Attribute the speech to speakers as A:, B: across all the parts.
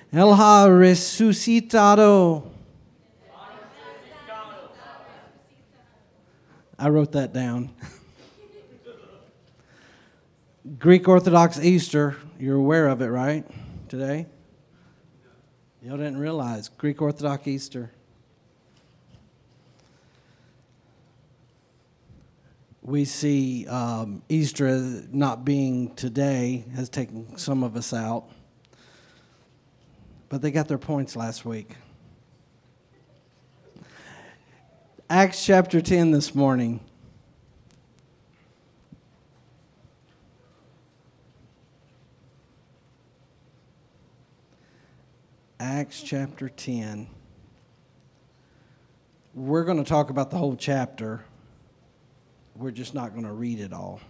A: Él ha resucitado. I wrote that down. Greek Orthodox Easter, you're aware of it, right? Today? Y'all didn't realize. Greek Orthodox Easter. We see Easter not being today has taken some of us out. But they got their points last week. Acts chapter 10 this morning. Acts chapter 10. We're going to talk about the whole chapter. We're just not going to read it all.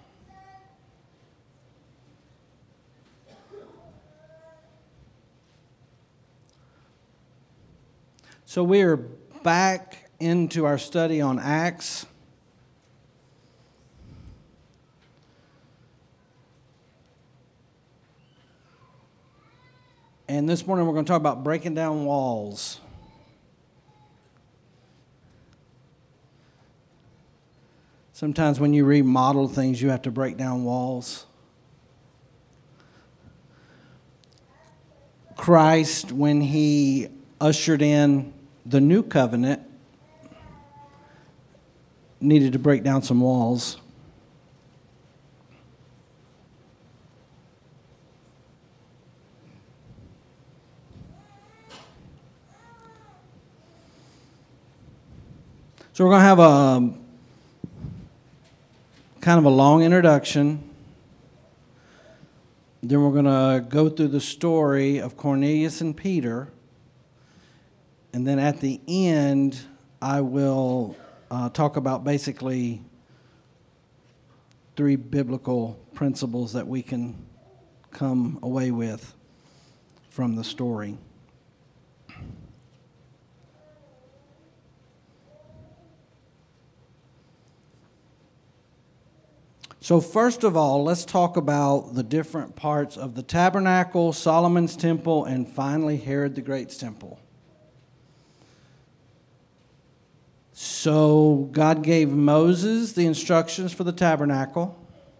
A: So we are back into our study on Acts. And this morning we're going to talk about breaking down walls. Sometimes when you remodel things, you have to break down walls. Christ, when he ushered in the new covenant, needed to break down some walls. So we're going to have a kind of a long introduction. Then we're going to go through the story of Cornelius and Peter. And then at the end, I will talk about basically 3 biblical principles that we can come away with from the story. So first of all, let's talk about the different parts of the tabernacle, Solomon's temple, and finally Herod the Great's temple. So God gave Moses the instructions for the tabernacle.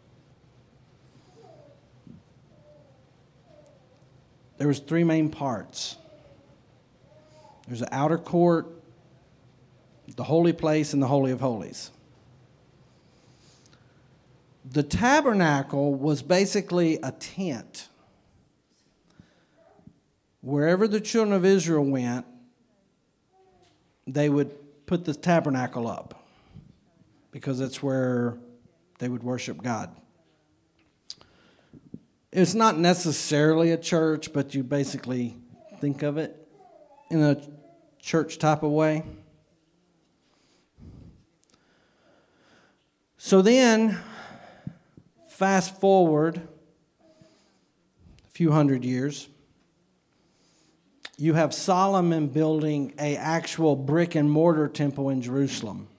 A: There was 3 main parts. There's the outer court, the holy place, and the Holy of Holies. The tabernacle was basically a tent. Wherever the children of Israel went, they would put the tabernacle up because that's where they would worship God. It's not necessarily a church, but you basically think of it in a church type of way. So then, fast forward a few hundred years, you have Solomon building an actual brick and mortar temple in Jerusalem.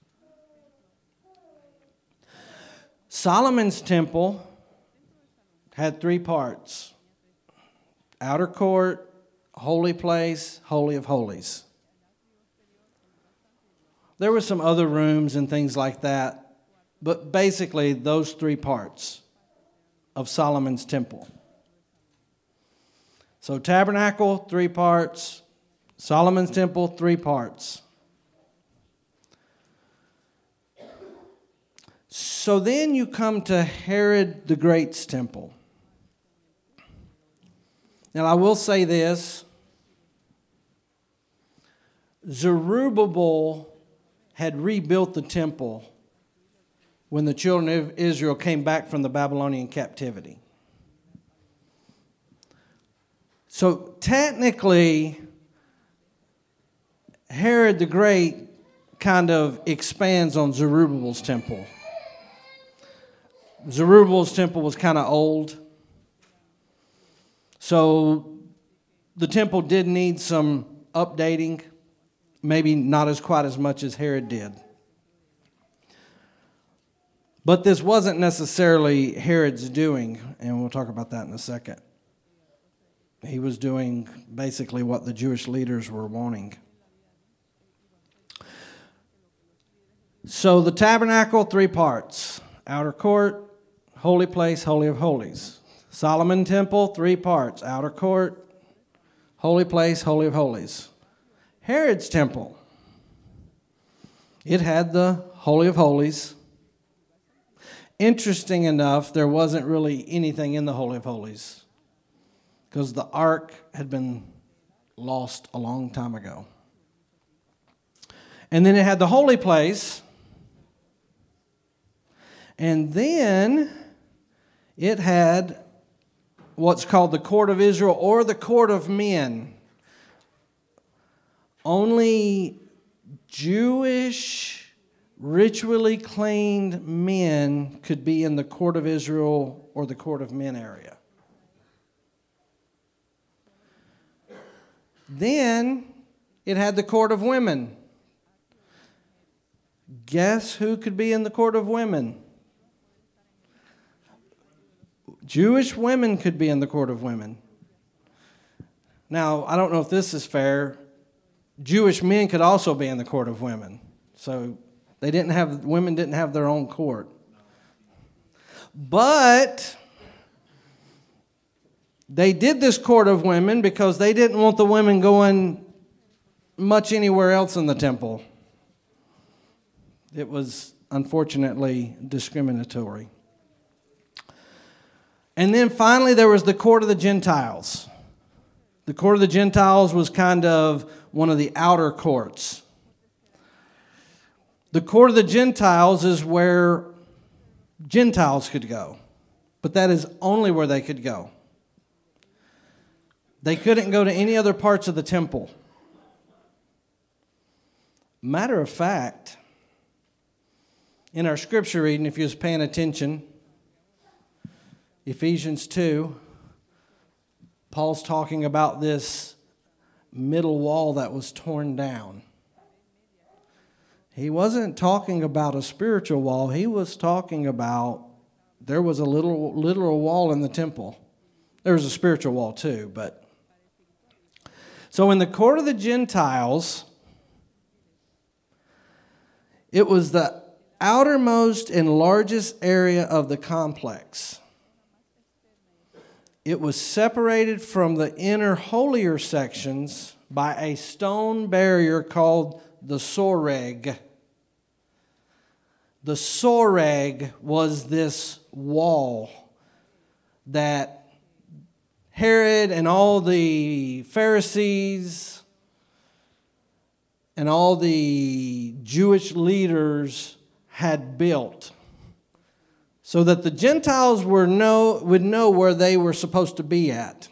A: Solomon's temple had 3 parts: outer court, holy place, Holy of Holies. There were some other rooms and things like that, but basically those 3 parts of Solomon's temple. So tabernacle, 3 parts. Solomon's temple, 3 parts. So then you come to Herod the Great's temple. Now I will say this. Zerubbabel had rebuilt the temple when the children of Israel came back from the Babylonian captivity. So technically, Herod the Great kind of expands on Zerubbabel's temple. Zerubbabel's temple was kind of old. So the temple did need some updating, maybe not as quite as much as Herod did. But this wasn't necessarily Herod's doing, and we'll talk about that in a second. He was doing basically what the Jewish leaders were wanting. So the tabernacle, 3 parts. Outer court, holy place, holy of holies. Solomon temple, 3 parts. Outer court, holy place, holy of holies. Herod's temple, it had the holy of holies. Interesting enough, there wasn't really anything in the holy of holies because the ark had been lost a long time ago. And then it had the holy place. And then it had what's called the court of Israel or the court of men. Only Jewish, ritually cleaned men could be in the court of Israel or the court of men area. Then it had the court of women. Guess who could be in the court of women? Jewish women could be in the court of women. Now, I don't know if this is fair. Jewish men could also be in the court of women. So women didn't have their own court. But they did this court of women because they didn't want the women going much anywhere else in the temple. It was unfortunately discriminatory. And then finally there was the court of the Gentiles. The court of the Gentiles was kind of one of the outer courts. The court of the Gentiles is where Gentiles could go, but that is only where they could go. They couldn't go to any other parts of the temple. Matter of fact, in our scripture reading, if you was paying attention, Ephesians 2, Paul's talking about this middle wall that was torn down. He wasn't talking about a spiritual wall. He was talking about there was a literal wall in the temple. There was a spiritual wall too, but so in the court of the Gentiles, it was the outermost and largest area of the complex. It was separated from the inner holier sections by a stone barrier called the soreg. The soreg was this wall that Herod and all the Pharisees and all the Jewish leaders had built so that the Gentiles would know where they were supposed to be at.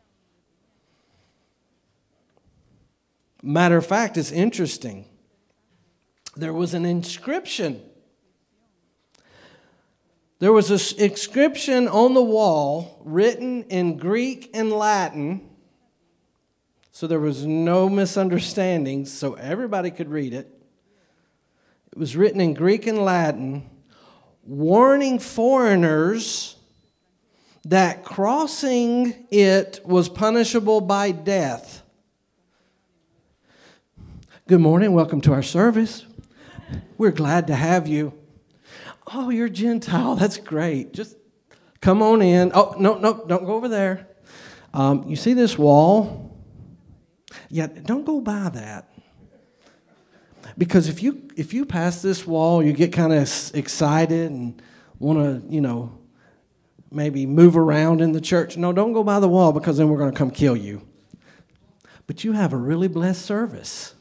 A: Matter of fact, it's interesting. There was an inscription. There was an inscription on the wall written in Greek and Latin, so there was no misunderstandings, so everybody could read it. It was written in Greek and Latin, warning foreigners that crossing it was punishable by death. Good morning, welcome to our service. We're glad to have you. Oh, you're Gentile, that's great. Just come on in. Oh, no, don't go over there. You see this wall? Yeah, don't go by that. Because if you pass this wall, you get kind of excited and want to, maybe move around in the church. No, don't go by the wall because then we're going to come kill you. But you have a really blessed service.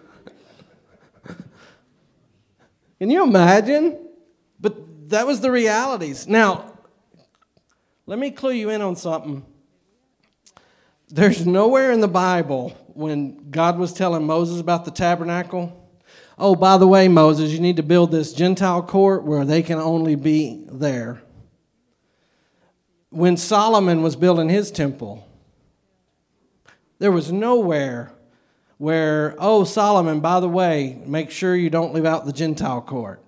A: Can you imagine? But that was the realities. Now, let me clue you in on something. There's nowhere in the Bible when God was telling Moses about the tabernacle, oh, by the way, Moses, you need to build this Gentile court where they can only be there. When Solomon was building his temple, there was nowhere where, oh, Solomon, by the way, make sure you don't leave out the Gentile court.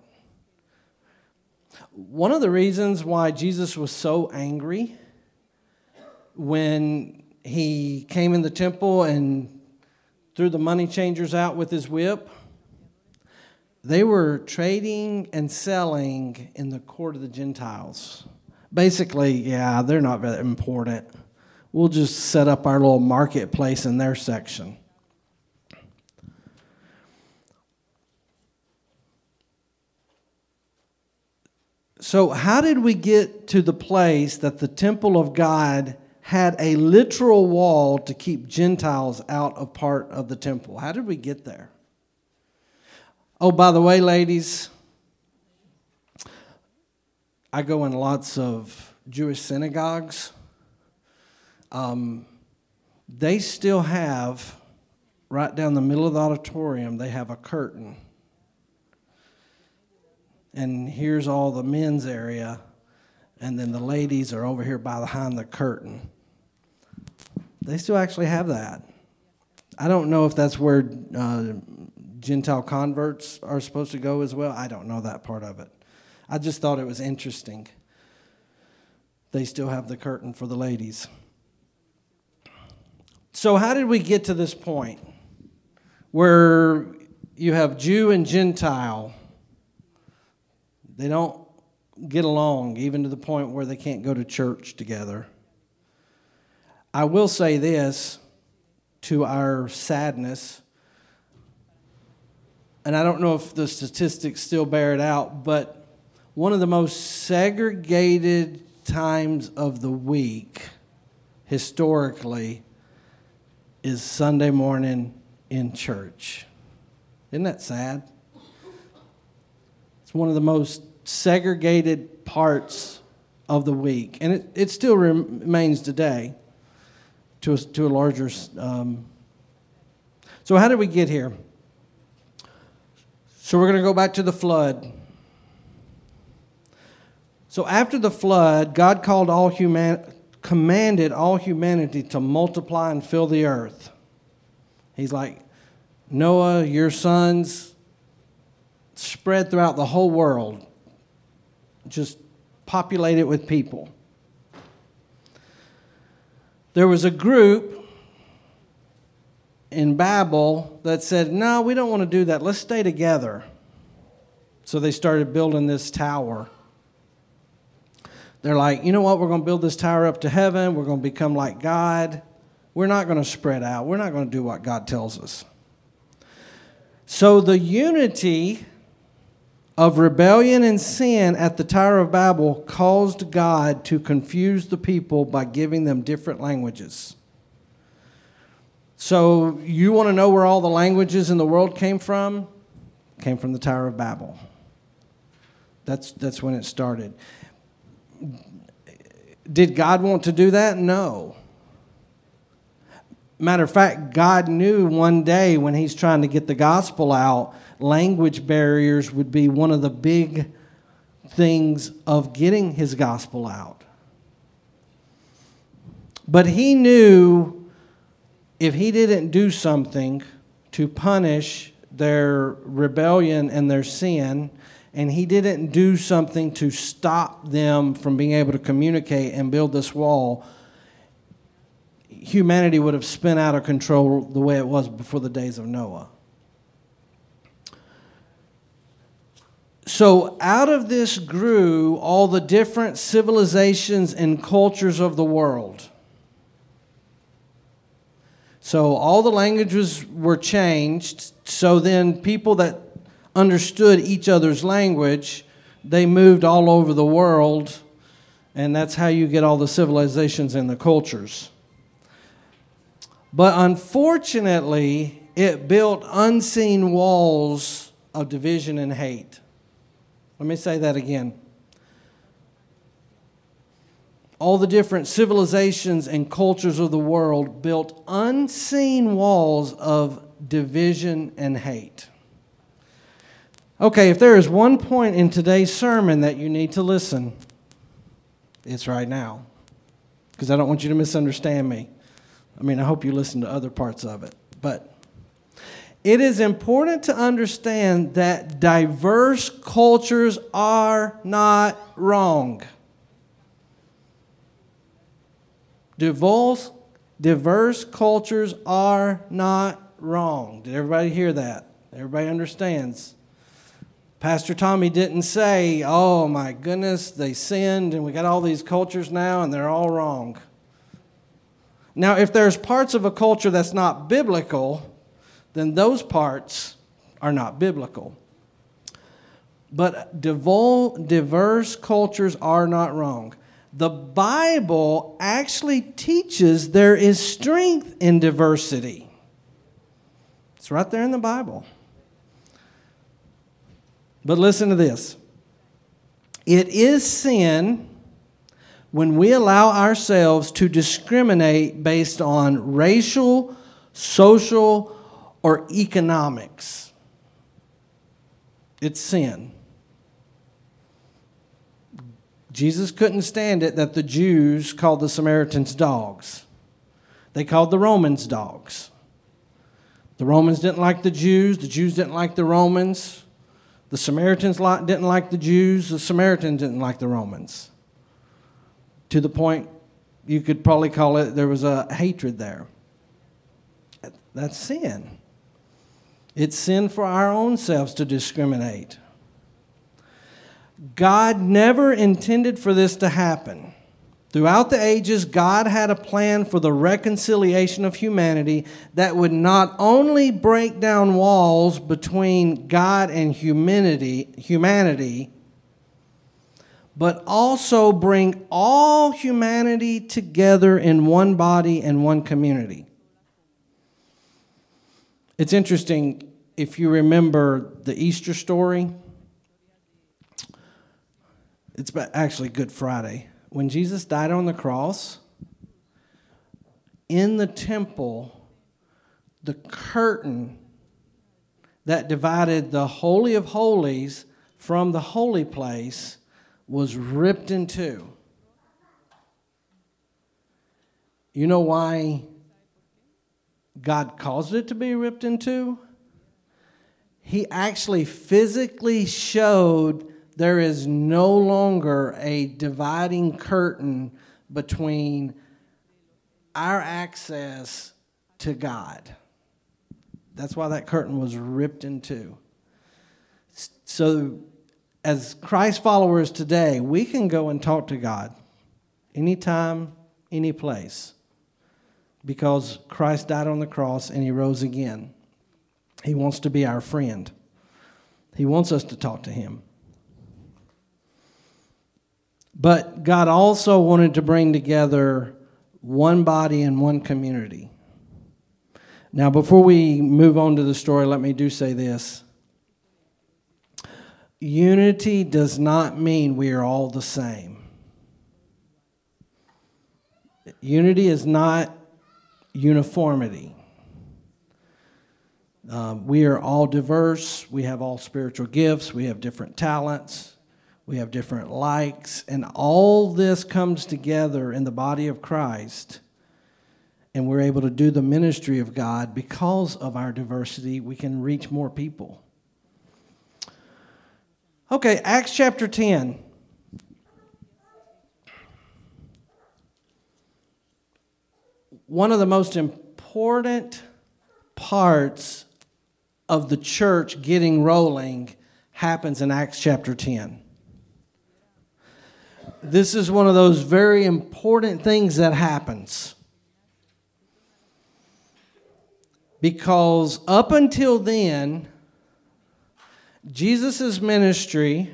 A: One of the reasons why Jesus was so angry when he came in the temple and threw the money changers out with his whip. They were trading and selling in the court of the Gentiles. Basically, yeah, they're not very important. We'll just set up our little marketplace in their section. So how did we get to the place that the temple of God had a literal wall to keep Gentiles out of part of the temple? How did we get there? Oh, by the way, ladies, I go in lots of Jewish synagogues. They still have, right down the middle of the auditorium, they have a curtain. And here's all the men's area, and then the ladies are over here behind the curtain. They still actually have that. I don't know if that's where Gentile converts are supposed to go as well. I don't know that part of it. I just thought it was interesting. They still have the curtain for the ladies. So how did we get to this point where you have Jew and Gentile? They don't get along, even to the point where they can't go to church together. I will say this, to our sadness, and I don't know if the statistics still bear it out, but one of the most segregated times of the week, historically, is Sunday morning in church. Isn't that sad? It's one of the most segregated parts of the week, and it still remains today to a larger. So how did we get here? So we're going to go back to the flood. So after the flood, God commanded all humanity to multiply and fill the earth. He's like, Noah, your sons, spread throughout the whole world. Just populate it with people. There was a group in Babel that said, no, we don't want to do that. Let's stay together. So they started building this tower. They're like, you know what? We're going to build this tower up to heaven. We're going to become like God. We're not going to spread out. We're not going to do what God tells us. So the unity of rebellion and sin at the Tower of Babel caused God to confuse the people by giving them different languages. So you want to know where all the languages in the world came from? Came from the Tower of Babel. That's when it started. Did God want to do that? No. Matter of fact, God knew one day when he's trying to get the gospel out, language barriers would be one of the big things of getting his gospel out. But he knew if he didn't do something to punish their rebellion and their sin, and he didn't do something to stop them from being able to communicate and build this wall, humanity would have spun out of control the way it was before the days of Noah. So out of this grew all the different civilizations and cultures of the world. So all the languages were changed. So then people that understood each other's language, they moved all over the world, and that's how you get all the civilizations and the cultures. But unfortunately, it built unseen walls of division and hate. Let me say that again. All the different civilizations and cultures of the world built unseen walls of division and hate. Okay, if there is one point in today's sermon that you need to listen, it's right now. Because I don't want you to misunderstand me. I mean, I hope you listen to other parts of it. But it is important to understand that diverse cultures are not wrong. Diverse cultures are not wrong. Did everybody hear that? Everybody understands. Pastor Tommy didn't say, oh my goodness, they sinned and we got all these cultures now and they're all wrong. Now, if there's parts of a culture that's not biblical, then those parts are not biblical. But diverse cultures are not wrong. The Bible actually teaches there is strength in diversity. It's right there in the Bible. But listen to this. It is sin when we allow ourselves to discriminate based on racial, social, or economics. It's sin. Jesus couldn't stand it that the Jews called the Samaritans dogs. They called the Romans dogs. The Romans didn't like the Jews didn't like the Romans. The Samaritans didn't like the Jews, the Samaritans didn't like the Romans. To the point, you could probably call it, there was a hatred there. That's sin. It's sin for our own selves to discriminate. God never intended for this to happen. Throughout the ages, God had a plan for the reconciliation of humanity that would not only break down walls between God and humanity, but also bring all humanity together in one body and one community. It's interesting, if you remember the Easter story, it's actually Good Friday. When Jesus died on the cross, in the temple, the curtain that divided the Holy of Holies from the holy place was ripped in two. You know why God caused it to be ripped in two? He actually physically showed there is no longer a dividing curtain between our access to God. That's why that curtain was ripped in two. So, as Christ followers today, we can go and talk to God anytime, any place, because Christ died on the cross and He rose again. He wants to be our friend. He wants us to talk to Him. But God also wanted to bring together one body and one community. Now, before we move on to the story, let me do say this. Unity does not mean we are all the same. Unity is not uniformity. We are all diverse. We have all spiritual gifts. We have different talents. We have different likes. And all this comes together in the body of Christ. And we're able to do the ministry of God because of our diversity. We can reach more people. Okay, Acts chapter 10. One of the most important parts of the church getting rolling happens in Acts chapter 10. This is one of those very important things that happens. Because up until then, Jesus' ministry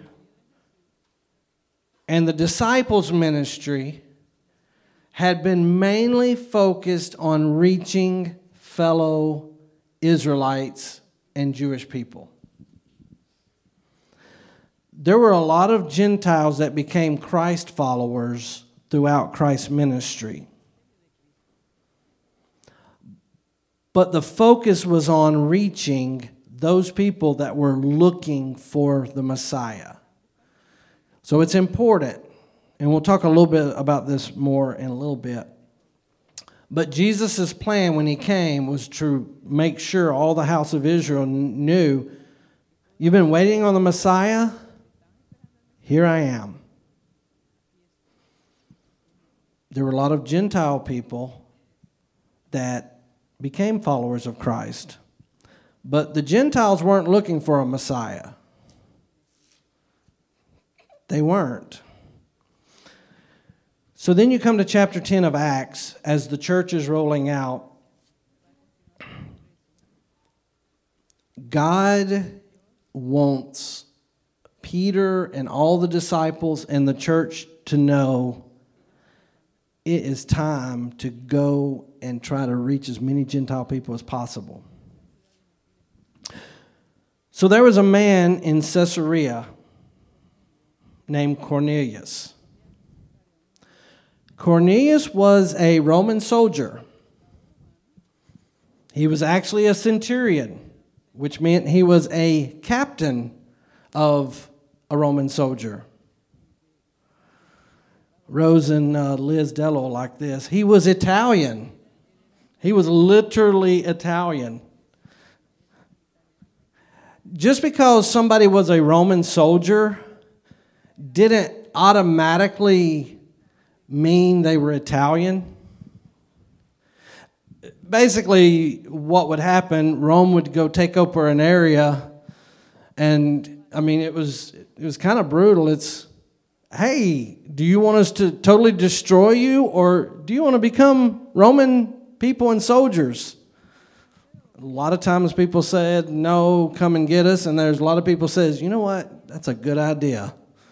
A: and the disciples' ministry had been mainly focused on reaching fellow Israelites and Jewish people. There were a lot of Gentiles that became Christ followers throughout Christ's ministry. But the focus was on reaching those people that were looking for the Messiah. So it's important, and we'll talk a little bit about this more in a little bit. But Jesus' plan when He came was to make sure all the house of Israel knew, you've been waiting on the Messiah? Here I am. There were a lot of Gentile people that became followers of Christ. But the Gentiles weren't looking for a Messiah. They weren't. So then you come to chapter 10 of Acts as the church is rolling out. God wants Peter and all the disciples and the church to know it is time to go and try to reach as many Gentile people as possible. So there was a man in Caesarea named Cornelius. Cornelius was a Roman soldier. He was actually a centurion, which meant he was a captain of a Roman soldier. Rose and Liz Dello like this. He was Italian. He was literally Italian. Just because somebody was a Roman soldier didn't automatically mean they were Italian. Basically, what would happen, Rome would go take over an area, and I mean, it was kind of brutal. It's, hey, do you want us to totally destroy you, or do you want to become Roman people and soldiers? A lot of times people said, no, come and get us, and there's a lot of people says, you know what, that's a good idea.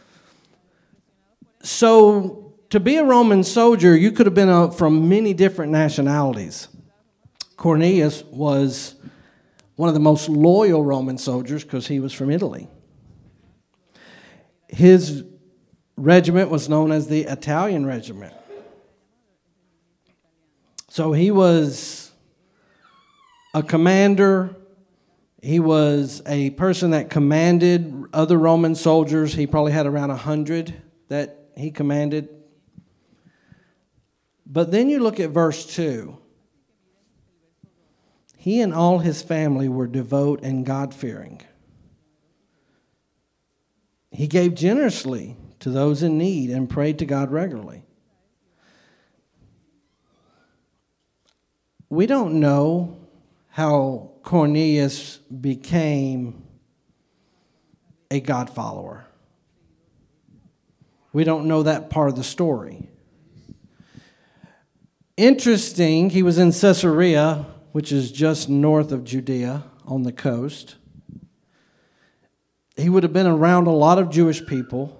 A: So to be a Roman soldier, you could have been from many different nationalities. Cornelius was one of the most loyal Roman soldiers because he was from Italy. His regiment was known as the Italian Regiment. So he was a commander. He was a person that commanded other Roman soldiers. He probably had around 100 that he commanded. But then you look at verse 2. He and all his family were devout and God-fearing. He gave generously to those in need and prayed to God regularly. We don't know how Cornelius became a God follower. We don't know that part of the story. Interesting, he was in Caesarea, which is just north of Judea on the coast. He would have been around a lot of Jewish people.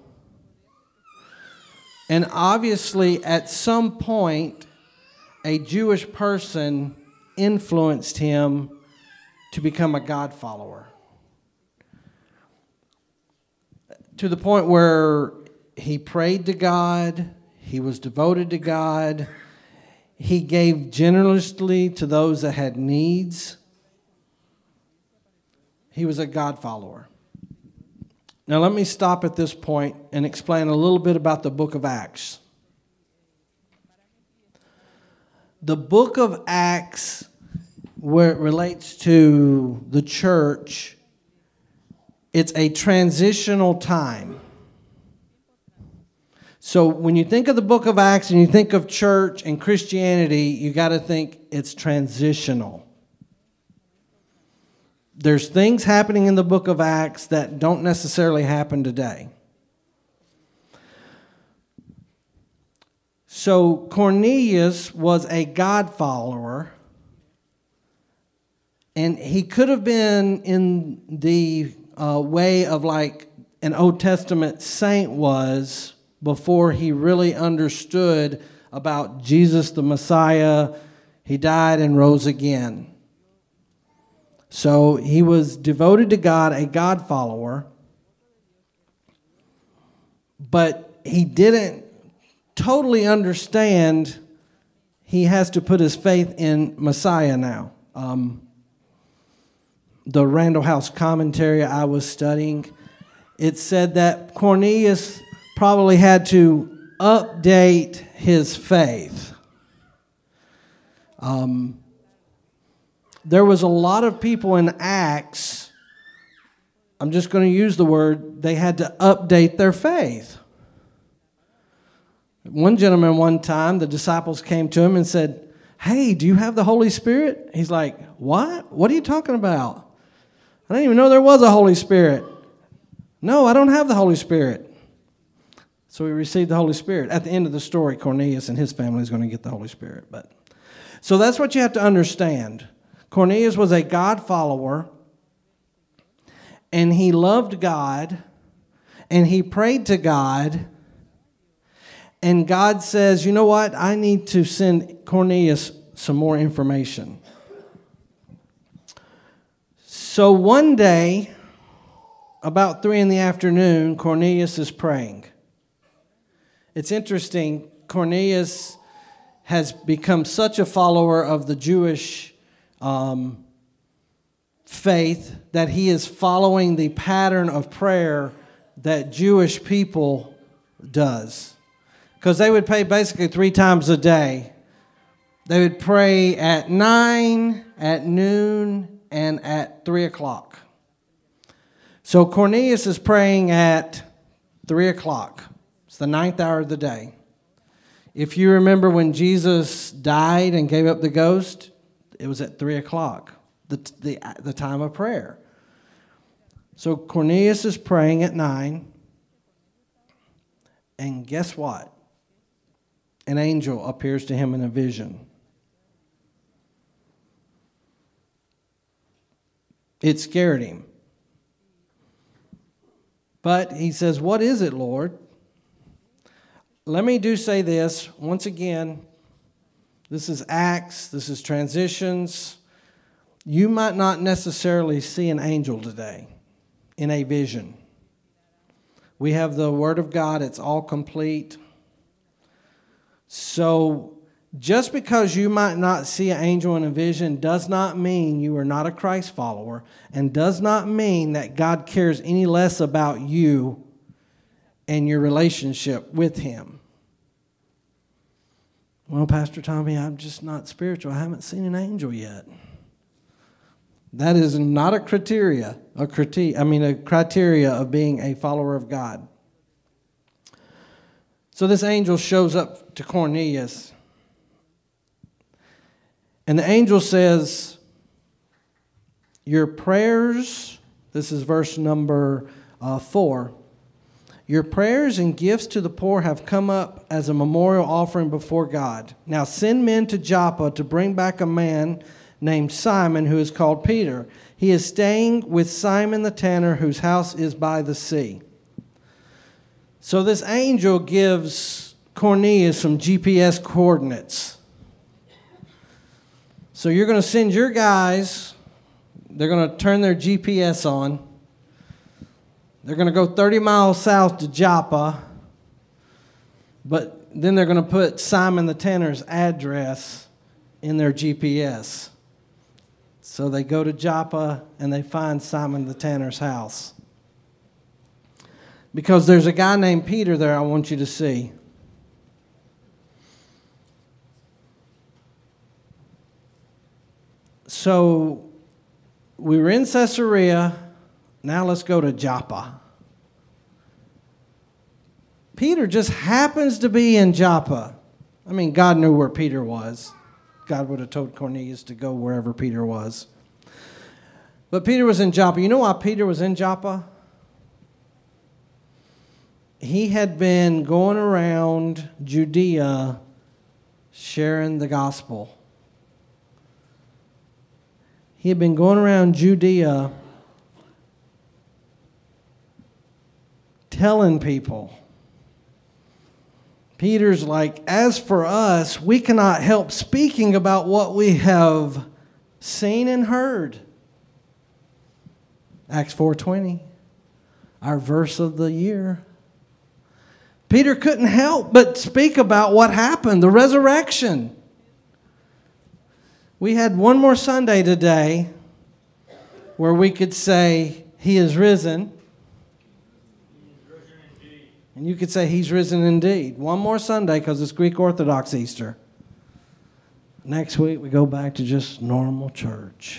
A: And obviously, at some point, a Jewish person influenced him to become a God follower. To the point where he prayed to God, he was devoted to God, he gave generously to those that had needs. He was a God follower. Now let me stop at this point and explain a little bit about the book of Acts. The book of Acts, where it relates to the church, it's a transitional time. So when you think of the book of Acts and you think of church and Christianity, you got to think it's transitional. There's things happening in the book of Acts that don't necessarily happen today. So Cornelius was a God follower, and he could have been in the way of like an Old Testament saint was before he really understood about Jesus the Messiah. He died and rose again. So he was devoted to God, a God follower, but he didn't totally understand he has to put his faith in Messiah now. The Randall House commentary I was studying, it said that Cornelius probably had to update his faith. There was a lot of people in Acts, I'm just going to use the word, they had to update their faith. One gentleman one time, the disciples came to him and said, hey, do you have the Holy Spirit? He's like, what? What are you talking about? I didn't even know there was a Holy Spirit. No, I don't have the Holy Spirit. So he received the Holy Spirit. At the end of the story, Cornelius and his family is going to get the Holy Spirit. So that's what you have to understand. Cornelius was a God follower, and he loved God, and he prayed to God, and God says, you know what? I need to send Cornelius some more information. So one day, about 3 p.m, Cornelius is praying. It's interesting, Cornelius has become such a follower of the Jewish faith that he is following the pattern of prayer that Jewish people does. Because they would pray basically 3 times a day. They would pray at 9, at noon, and at 3 o'clock. So Cornelius is praying at 3 o'clock. It's the 9th hour of the day. If you remember when Jesus died and gave up the ghost, it was at 3 o'clock, the time of prayer. So Cornelius is praying at 9, and guess what? An angel appears to him in a vision. It scared him. But he says, what is it, Lord? Let me say this. Once again, this is Acts. This is transitions. You might not necessarily see an angel today in a vision. We have the Word of God. It's all complete. So just because you might not see an angel in a vision does not mean you are not a Christ follower, and does not mean that God cares any less about you and your relationship with Him. Well, Pastor Tommy, I'm just not spiritual. I haven't seen an angel yet. That is not a criteria of being a follower of God. So this angel shows up to Cornelius, and the angel says, your prayers, this is verse number 4, your prayers and gifts to the poor have come up as a memorial offering before God. Now send men to Joppa to bring back a man named Simon, who is called Peter. He is staying with Simon the tanner, whose house is by the sea. So this angel gives Cornelius some GPS coordinates. So you're going to send your guys, they're going to turn their GPS on. They're going to go 30 miles south to Joppa, but then they're going to put Simon the tanner's address in their GPS. So they go to Joppa and they find Simon the tanner's house. Because there's a guy named Peter there I want you to see. So we were in Caesarea. Now let's go to Joppa. Peter just happens to be in Joppa. I mean, God knew where Peter was. God would have told Cornelius to go wherever Peter was. But Peter was in Joppa. You know why Peter was in Joppa? He had been going around Judea sharing the gospel. He had been going around Judea telling people. Peter's like, as for us, we cannot help speaking about what we have seen and heard. Acts 4:20, our verse of the year. Peter couldn't help but speak about what happened, the resurrection. We had one more Sunday today where we could say, He is risen. And you could say, He's risen indeed. One more Sunday because it's Greek Orthodox Easter. Next week we go back to just normal church.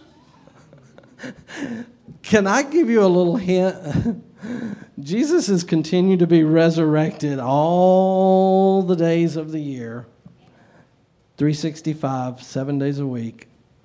A: Can I give you a little hint? Jesus has continued to be resurrected all the days of the year, 365, 7 days a week.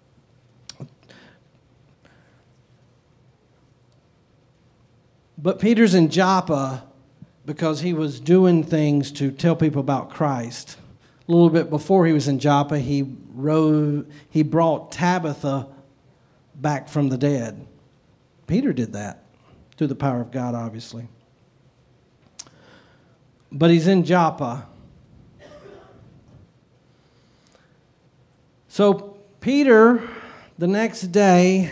A: But Peter's in Joppa because he was doing things to tell people about Christ. A little bit before he was in Joppa, he brought Tabitha back from the dead. Peter did that through the power of God, obviously. But he's in Joppa. So Peter, the next day,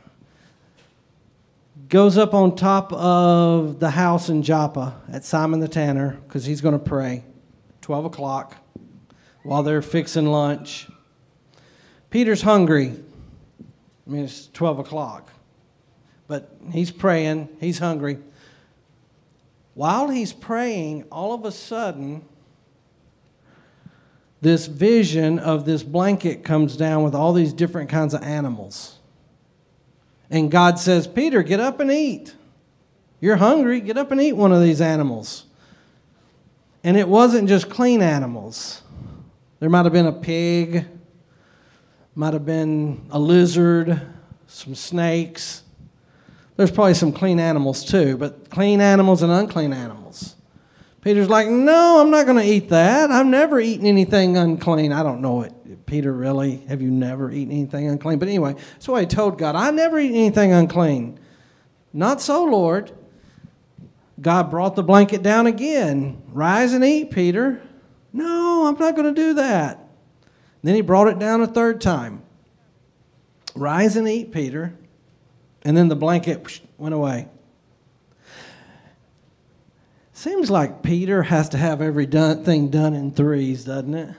A: goes up on top of the house in Joppa at Simon the Tanner because he's going to pray. 12 o'clock while they're fixing lunch. Peter's hungry. I mean, it's 12 o'clock. But he's praying. He's hungry. While he's praying, all of a sudden, this vision of this blanket comes down with all these different kinds of animals. And God says, Peter, get up and eat. You're hungry. Get up and eat one of these animals. And it wasn't just clean animals. There might have been a pig, might have been a lizard, some snakes. There's probably some clean animals too, but clean animals and unclean animals. Peter's like, no, I'm not going to eat that. I've never eaten anything unclean. I don't know it. Peter, really? Have you never eaten anything unclean? But anyway, that's why he told God, I never eat anything unclean. Not so, Lord. God brought the blanket down again. Rise and eat, Peter. No, I'm not going to do that. Then he brought it down a third time. Rise and eat, Peter. And then the blanket went away. Seems like Peter has to have everything done in threes, doesn't it?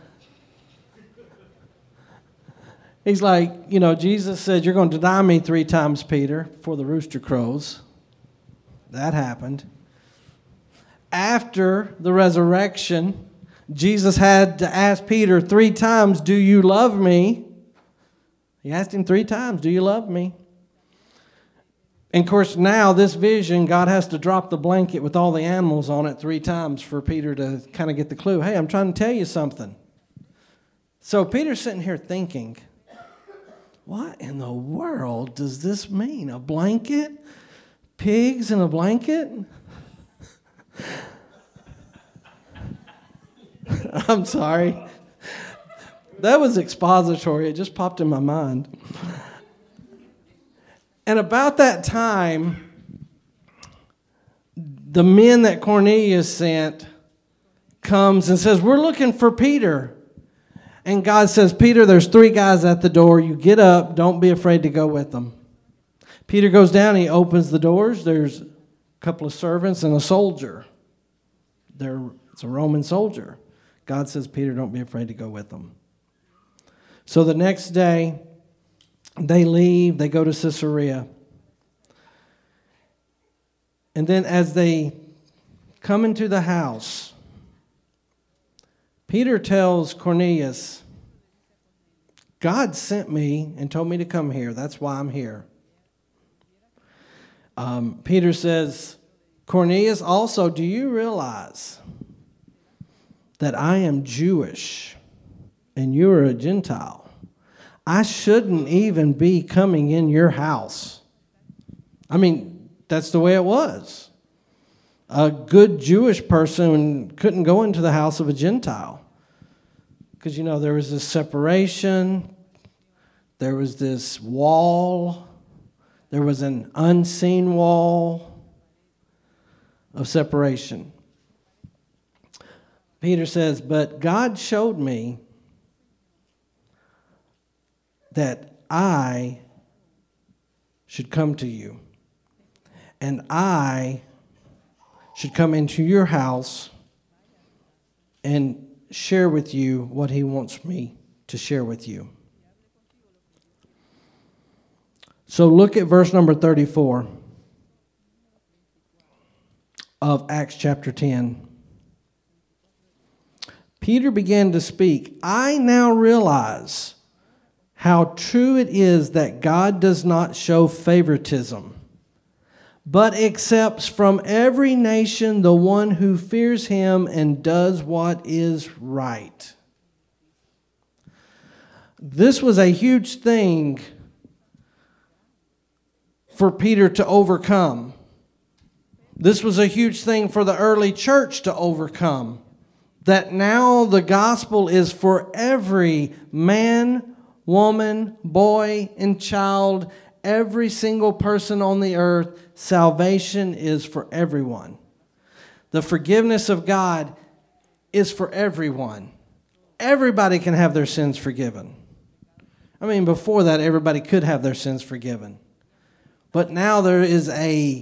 A: He's like, Jesus said, you're going to deny me 3 times, Peter, before the rooster crows. That happened. After the resurrection, Jesus had to ask Peter 3 times, do you love me? He asked him 3 times, do you love me? And of course, now this vision, God has to drop the blanket with all the animals on it 3 times for Peter to kind of get the clue. Hey, I'm trying to tell you something. So Peter's sitting here thinking, what in the world does this mean? A blanket? Pigs in a blanket? I'm sorry. That was expository. It just popped in my mind. And about that time, the men that Cornelius sent comes and says, we're looking for Peter. And God says, Peter, there's 3 guys at the door. You get up. Don't be afraid to go with them. Peter goes down. He opens the doors. There's a couple of servants and a soldier. It's a Roman soldier. God says, Peter, don't be afraid to go with them. So the next day, they leave. They go to Caesarea. And then as they come into the house, Peter tells Cornelius, God sent me and told me to come here. That's why I'm here. Peter says, Cornelius, also, do you realize that I am Jewish and you are a Gentile? I shouldn't even be coming in your house. I mean, that's the way it was. A good Jewish person couldn't go into the house of a Gentile. Because, there was this separation. There was this wall. There was an unseen wall of separation. Peter says, but God showed me that I should come to you. And I should come into your house and share with you what he wants me to share with you. So look at verse number 34 of Acts chapter 10. Peter began to speak. I now realize how true it is that God does not show favoritism, but accepts from every nation the one who fears him and does what is right. This was a huge thing for Peter to overcome. This was a huge thing for the early church to overcome. That now the gospel is for every man, woman, boy, and child, every single person on the earth. Salvation is for everyone. The forgiveness of God is for everyone. Everybody can have their sins forgiven. I mean, before that, everybody could have their sins forgiven. But now there is a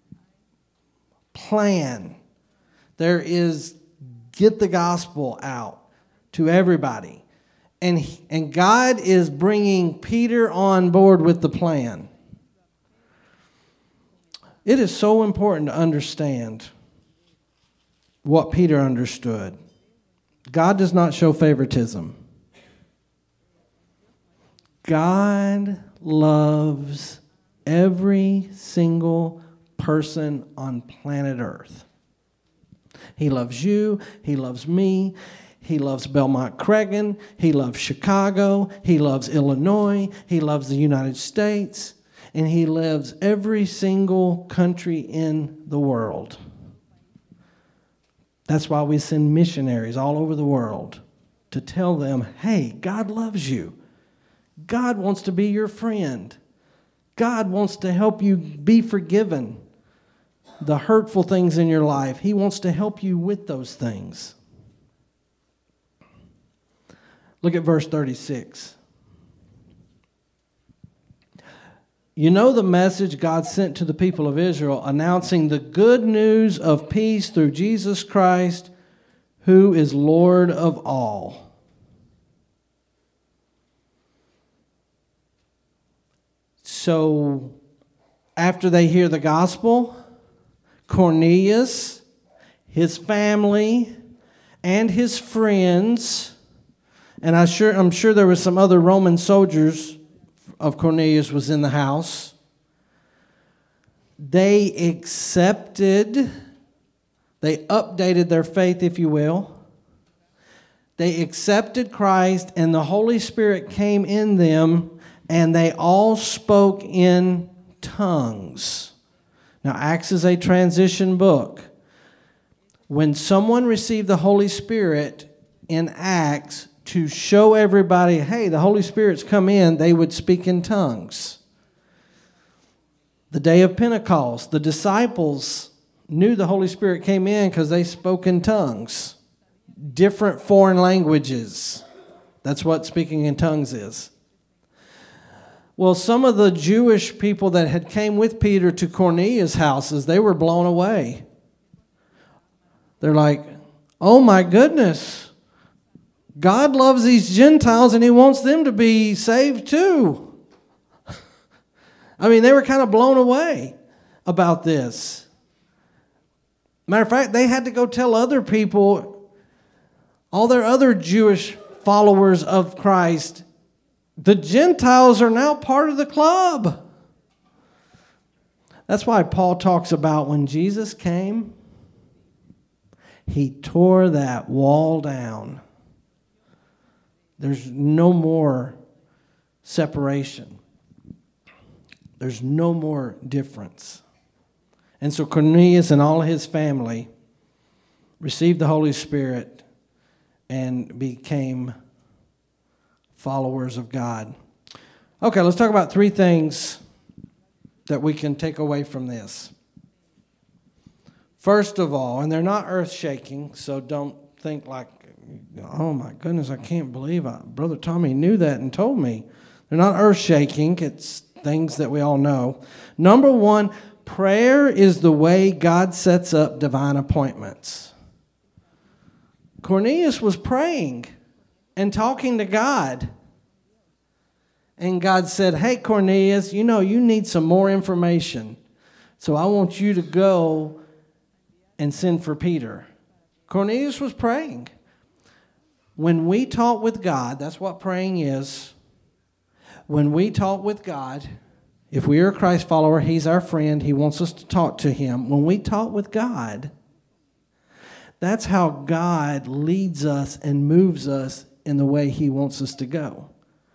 A: plan. There is get the gospel out to everybody. And God is bringing Peter on board with the plan. It is so important to understand what Peter understood. God does not show favoritism. God loves every single person on planet Earth. He loves you. He loves me. He loves Belmont Cregan. He loves Chicago. He loves Illinois. He loves the United States. And he loves every single country in the world. That's why we send missionaries all over the world to tell them, hey, God loves you. God wants to be your friend. God wants to help you be forgiven. The hurtful things in your life, He wants to help you with those things. Look at verse 36. You know the message God sent to the people of Israel, announcing the good news of peace through Jesus Christ, who is Lord of all. So, after they hear the gospel, Cornelius, his family, and his friends, and I'm sure there were some other Roman soldiers of Cornelius was in the house. They updated their faith, if you will. They accepted Christ, and the Holy Spirit came in them, and they all spoke in tongues. Now, Acts is a transition book. When someone received the Holy Spirit in Acts to show everybody, hey, the Holy Spirit's come in, they would speak in tongues. The day of Pentecost, the disciples knew the Holy Spirit came in because they spoke in tongues. Different foreign languages. That's what speaking in tongues is. Well, some of the Jewish people that had came with Peter to Cornelius' houses, they were blown away. They're like, oh my goodness, God loves these Gentiles and He wants them to be saved too. I mean, they were kind of blown away about this. Matter of fact, they had to go tell other people, all their other Jewish followers of Christ, the Gentiles are now part of the club. That's why Paul talks about when Jesus came, He tore that wall down. There's no more separation. There's no more difference. And so Cornelius and all of his family received the Holy Spirit and became followers of God. Okay, let's talk about three things that we can take away from this. First of all, and they're not earth-shaking, so don't think like, oh my goodness, I can't believe Brother Tommy knew that and told me. They're not earth-shaking. It's things that we all know. Number one, prayer is the way God sets up divine appointments. Cornelius was praying and talking to God. And God said, hey, Cornelius, you need some more information. So I want you to go and send for Peter. Cornelius was praying. When we talk with God, that's what praying is. When we talk with God, if we are a Christ follower, He's our friend. He wants us to talk to Him. When we talk with God, that's how God leads us and moves us in the way He wants us to go.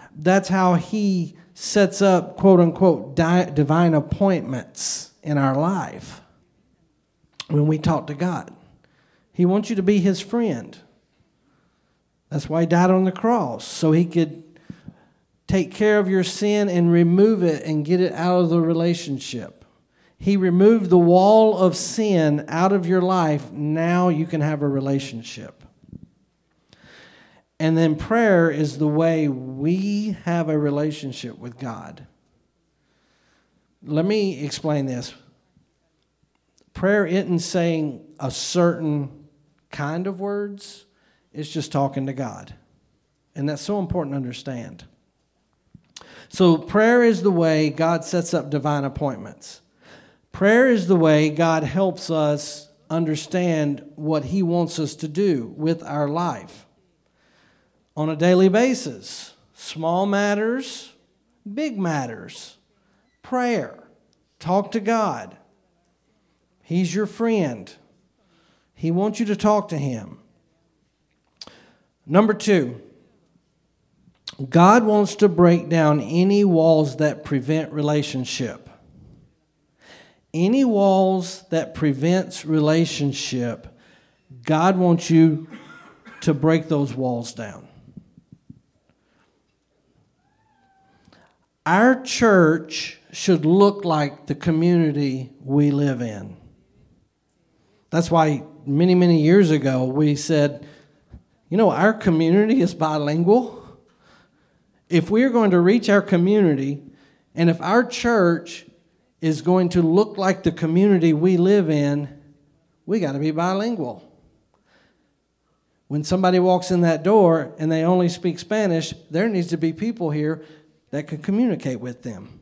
A: That's how he sets up, quote unquote, divine appointments in our life when we talk to God. He wants you to be his friend. That's why he died on the cross, so he could take care of your sin and remove it and get it out of the relationship. He removed the wall of sin out of your life. Now you can have a relationship. And then prayer is the way we have a relationship with God. Let me explain this. Prayer isn't saying a certain kind of words. It's just talking to God. And that's so important to understand. So prayer is the way God sets up divine appointments. Prayer is the way God helps us understand what he wants us to do with our life on a daily basis. Small matters, big matters. Prayer. Talk to God. He's your friend. He wants you to talk to him. Number 2, God wants to break down any walls that prevent relationship. Any walls that prevents relationship, God wants you to break those walls down. Our church should look like the community we live in. That's why many, many years ago we said, our community is bilingual. If we are going to reach our community, and if our church is going to look like the community we live in, we got to be bilingual. When somebody walks in that door and they only speak Spanish, there needs to be people here that can communicate with them.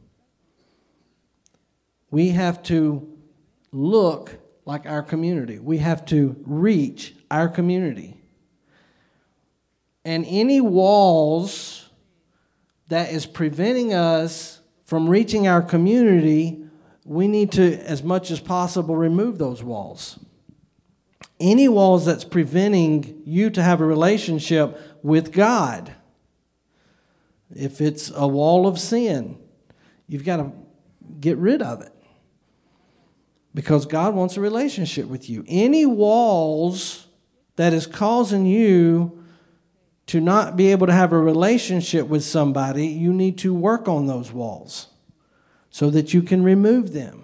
A: We have to look like our community. We have to reach our community. And any walls that is preventing us from reaching our community, we need to, as much as possible, remove those walls. Any walls that's preventing you to have a relationship with God. If it's a wall of sin, you've got to get rid of it. Because God wants a relationship with you. Any walls that is causing you to not be able to have a relationship with somebody, you need to work on those walls so that you can remove them.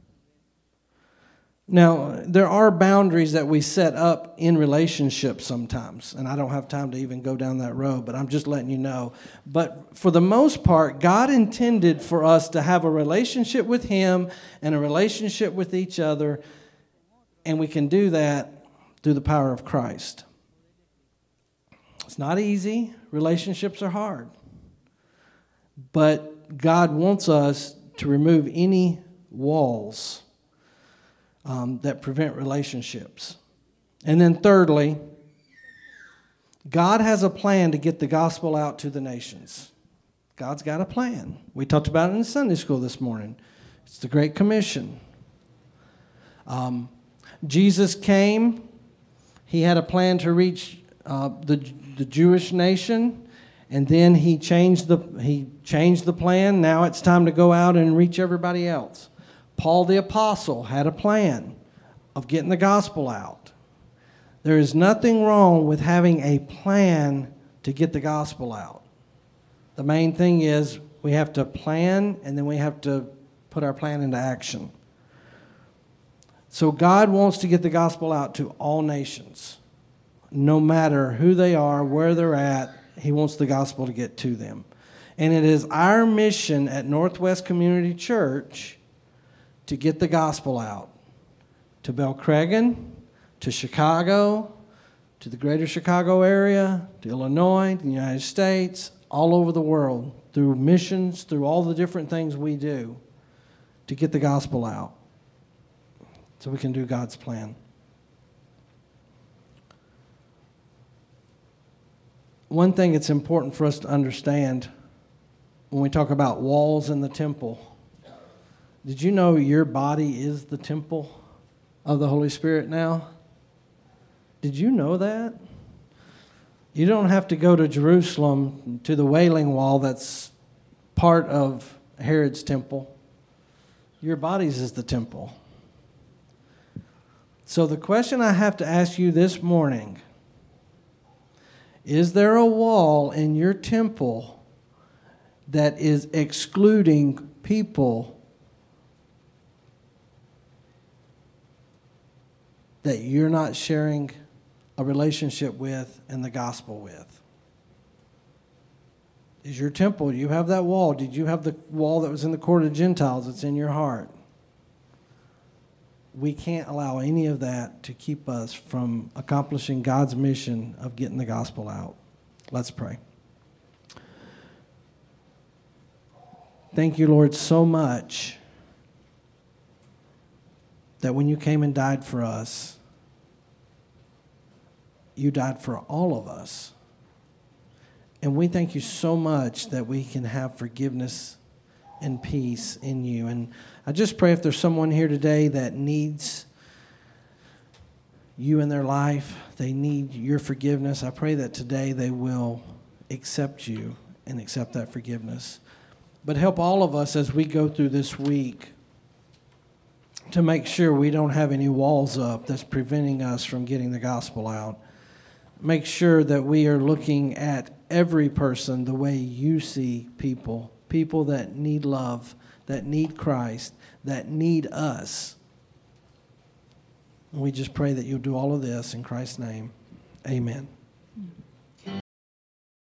A: Now, there are boundaries that we set up in relationships sometimes, and I don't have time to even go down that road, but I'm just letting you know. But for the most part, God intended for us to have a relationship with him and a relationship with each other, and we can do that through the power of Christ. It's not easy. Relationships are hard. But God wants us to remove any walls that prevent relationships. And then thirdly, God has a plan to get the gospel out to the nations. God's got a plan. We talked about it in Sunday school this morning. It's the Great Commission. Jesus came. He had a plan to reach the Jewish nation, and then he changed the plan. Now it's time to go out and reach everybody else. Paul the Apostle had a plan of getting the gospel out. There is nothing wrong with having a plan to get the gospel out. The main thing is we have to plan, and then we have to put our plan into action. So God wants to get the gospel out to all nations. No matter who they are, where they're at, he wants the gospel to get to them. And it is our mission at Northwest Community Church to get the gospel out to Belcragan, to Chicago, to the greater Chicago area, to Illinois, to the United States, all over the world, through missions, through all the different things we do to get the gospel out so we can do God's plan. One thing it's important for us to understand when we talk about walls in the temple, did you know your body is the temple of the Holy Spirit now? Did you know that? You don't have to go to Jerusalem to the Wailing Wall that's part of Herod's temple. Your bodies is the temple. So the question I have to ask you this morning, is there a wall in your temple that is excluding people that you're not sharing a relationship with and the gospel with? Is your temple, do you have that wall? Did you have the wall that was in the court of Gentiles that's in your heart? We can't allow any of that to keep us from accomplishing God's mission of getting the gospel out. Let's pray. Thank you, Lord, so much that when you came and died for us, you died for all of us. And we thank you so much that we can have forgiveness and peace in you. And I just pray if there's someone here today that needs you in their life, they need your forgiveness, I pray that today they will accept you and accept that forgiveness. But help all of us as we go through this week to make sure we don't have any walls up that's preventing us from getting the gospel out. Make sure that we are looking at every person the way you see people, people that need love, that need Christ, that need us. And we just pray that you'll do all of this in Christ's name. Amen.